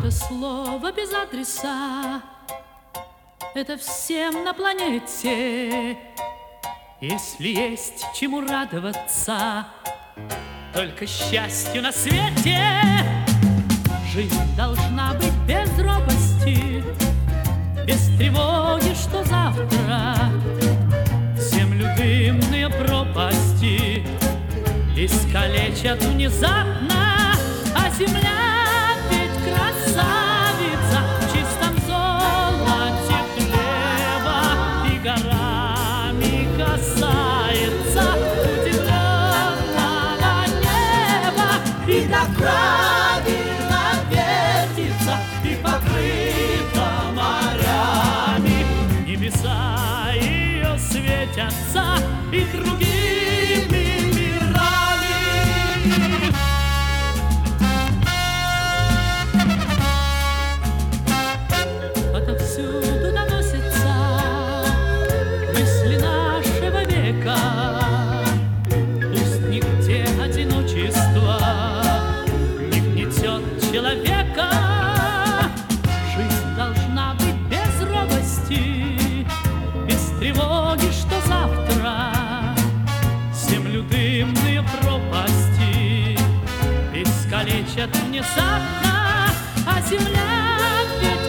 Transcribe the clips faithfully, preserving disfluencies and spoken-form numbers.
Это слово без адреса, это всем на планете. Если есть чему радоваться, только счастью на свете. Жизнь должна быть без робости, без тревоги, что завтра землю дымные пропасти искалечат внезапно, а земля ведь красавица в чистом золоте хлеба и горами касается удивленного неба. И так правильно вертится и покрыта морями, небеса ее светятся и другими мирами. Отовсюду доносятся мысли нашего века. Пусть нигде одиночество не гнетет человека. Жизнь должна быть без робости, без тревоги, что завтра землю дымные пропасти искалечат внезапно, а земля ведь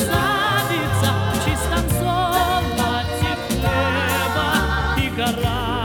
красавица в чистом золоте хлеба и гора.